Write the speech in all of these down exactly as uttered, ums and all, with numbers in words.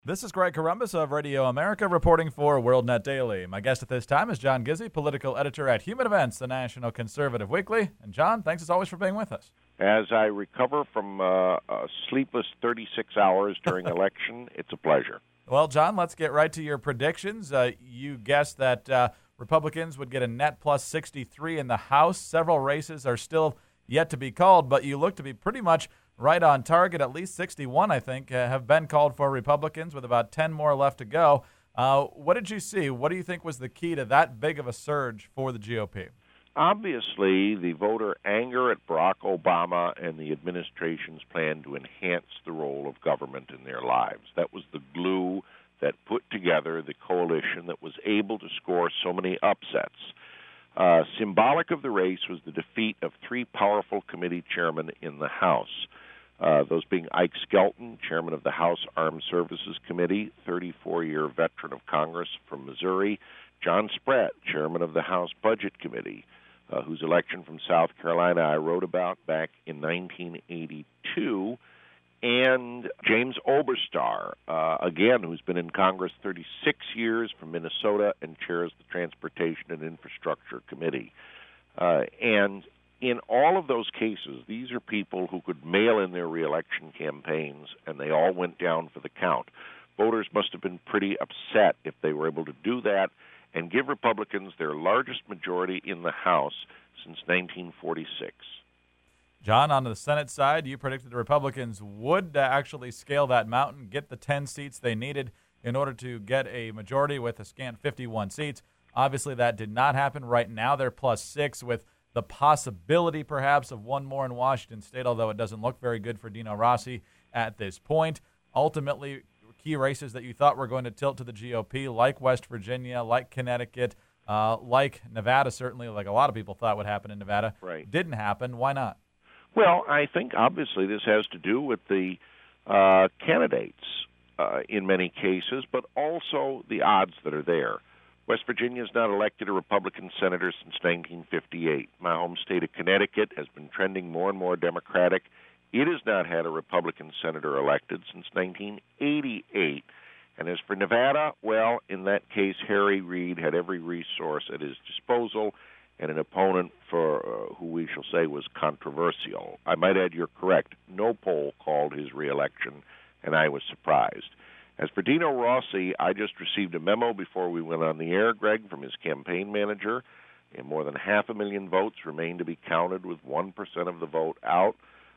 This is Greg Columbus of Radio America reporting for WorldNet Daily. My guest at this time is John Gizzi, political editor at Human Events, the National Conservative Weekly. And John, thanks as always for being with us. As I recover from uh, a sleepless thirty-six hours during election, it's a pleasure. Well, John, let's get right to your predictions. Uh, you guessed that uh, Republicans would get a net plus sixty-three in the House. Several races are still yet to be called, but you look to be pretty much right on target. At least sixty-one, I think, uh, have been called for Republicans with about ten more left to go. Uh, what did you see? What do you think was the key to that big of a surge for the G O P? Obviously, the voter anger at Barack Obama and the administration's plan to enhance the role of government in their lives. That was the glue that put together the coalition that was able to score so many upsets. Uh, symbolic of the race was the defeat of three powerful committee chairmen in the House, uh, those being Ike Skelton, chairman of the House Armed Services Committee, thirty-four-year veteran of Congress from Missouri, John Spratt, chairman of the House Budget Committee, uh, whose election from South Carolina I wrote about back in nineteen eighty-two, and James Oberstar, uh, again, who's been in Congress thirty-six years from Minnesota and chairs the Transportation and Infrastructure Committee. Uh, and in all of those cases, these are people who could mail in their reelection campaigns, and they all went down for the count. Voters must have been pretty upset if they were able to do that and give Republicans their largest majority in the House since nineteen forty-six. John, on the Senate side, you predicted the Republicans would uh, actually scale that mountain, get the ten seats they needed in order to get a majority with a scant fifty-one seats. Obviously, that did not happen. Right now, they're plus six with the possibility, perhaps, of one more in Washington State, although it doesn't look very good for Dino Rossi at this point. Ultimately, key races that you thought were going to tilt to the G O P, like West Virginia, like Connecticut, uh, like Nevada, certainly, like a lot of people thought would happen in Nevada, right. Didn't happen. Why not? Well, I think obviously this has to do with the uh, candidates uh, in many cases, but also the odds that are there. West Virginia has not elected a Republican senator since nineteen fifty-eight. My home state of Connecticut has been trending more and more Democratic. It has not had a Republican senator elected since nineteen eighty-eight. And as for Nevada, well, in that case, Harry Reid had every resource at his disposal and an opponent for uh, who we shall say was controversial. I might add you're correct. No poll called his reelection, and I was surprised. As for Dino Rossi, I just received a memo before we went on the air, Greg, from his campaign manager. And more than half a million votes remain to be counted with one percent of the vote out.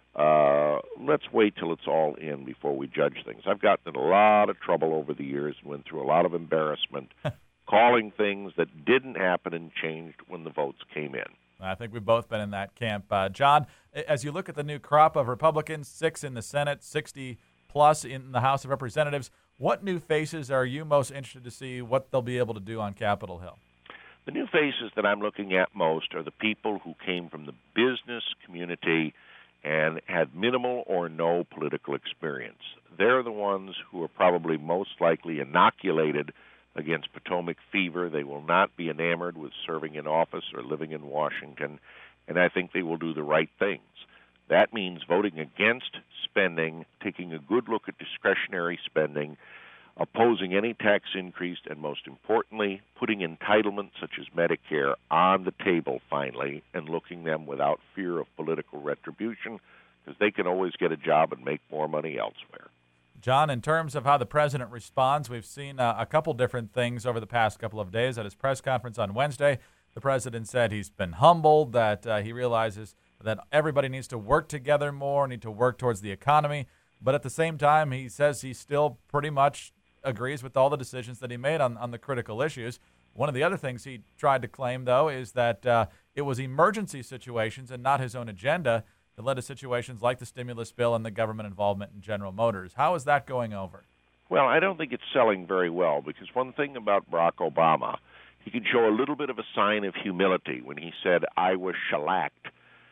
Uh, let's wait till it's all in before we judge things. I've gotten in a lot of trouble over the years and went through a lot of embarrassment calling things that didn't happen and changed when the votes came in. I think we've both been in that camp. Uh, John, as you look at the new crop of Republicans, six in the Senate, sixty plus in the House of Representatives, what new faces are you most interested to see what they'll be able to do on Capitol Hill? The new faces that I'm looking at most are the people who came from the business community and had minimal or no political experience. They're the ones who are probably most likely inoculated against Potomac fever. They will not be enamored with serving in office or living in Washington, and I think they will do the right things. That means voting against spending, taking a good look at discretionary spending, opposing any tax increase, and most importantly, putting entitlements such as Medicare on the table finally and looking them without fear of political retribution, because they can always get a job and make more money elsewhere. John, in terms of how the president responds, we've seen uh, a couple different things over the past couple of days. At his press conference on Wednesday, the president said he's been humbled, that uh, he realizes that everybody needs to work together more, need to work towards the economy. But at the same time, he says he still pretty much agrees with all the decisions that he made on, on the critical issues. One of the other things he tried to claim, though, is that uh, it was emergency situations and not his own agenda that led to situations like the stimulus bill and the government involvement in General Motors. How is that going over? Well, I don't think it's selling very well, because one thing about Barack Obama, he could show a little bit of a sign of humility when he said, I was shellacked.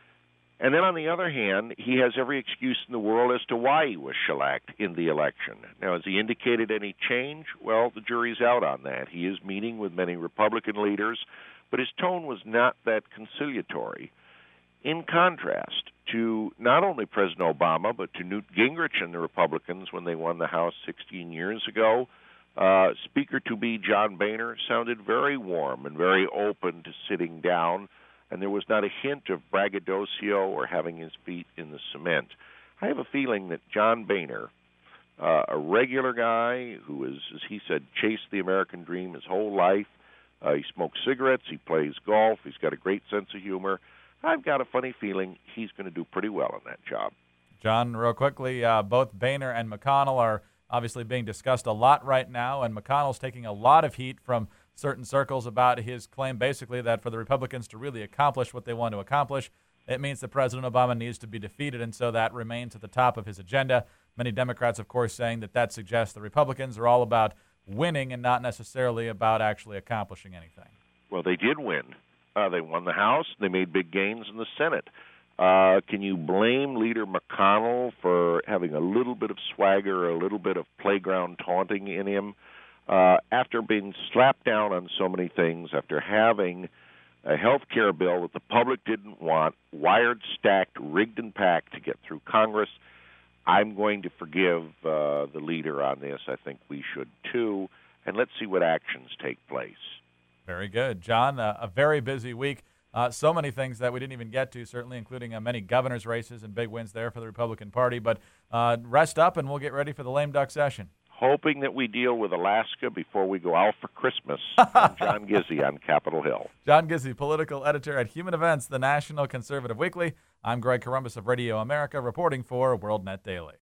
And then on the other hand, he has every excuse in the world as to why he was shellacked in the election. Now, has he indicated any change? Well, the jury's out on that. He is meeting with many Republican leaders, but his tone was not that conciliatory. In contrast to not only President Obama, but to Newt Gingrich and the Republicans when they won the House sixteen years ago. Uh, Speaker-to-be John Boehner sounded very warm and very open to sitting down, and there was not a hint of braggadocio or having his feet in the cement. I have a feeling that John Boehner, uh, a regular guy who is, as he said, chased the American dream his whole life, uh, he smokes cigarettes, he plays golf, he's got a great sense of humor. I've got a funny feeling he's going to do pretty well in that job. John, real quickly, uh, both Boehner and McConnell are obviously being discussed a lot right now, and McConnell's taking a lot of heat from certain circles about his claim basically that for the Republicans to really accomplish what they want to accomplish, it means that President Obama needs to be defeated, and so that remains at the top of his agenda. Many Democrats, of course, saying that that suggests the Republicans are all about winning and not necessarily about actually accomplishing anything. Well, they did win. Uh, they won the House. They made big gains in the Senate. Uh, can you blame Leader McConnell for having a little bit of swagger, a little bit of playground taunting in him? Uh, after being slapped down on so many things, after having a health care bill that the public didn't want, wired, stacked, rigged, and packed to get through Congress, I'm going to forgive uh, the leader on this. I think we should, too. And let's see what actions take place. Very good. John, uh, a very busy week. Uh, so many things that we didn't even get to, certainly including uh, many governor's races and big wins there for the Republican Party. But uh, rest up, and we'll get ready for the lame duck session. Hoping that we deal with Alaska before we go out for Christmas. I'm John Gizzi on Capitol Hill. John Gizzi, political editor at Human Events, the National Conservative Weekly. I'm Greg Corombos of Radio America, reporting for WorldNet Daily.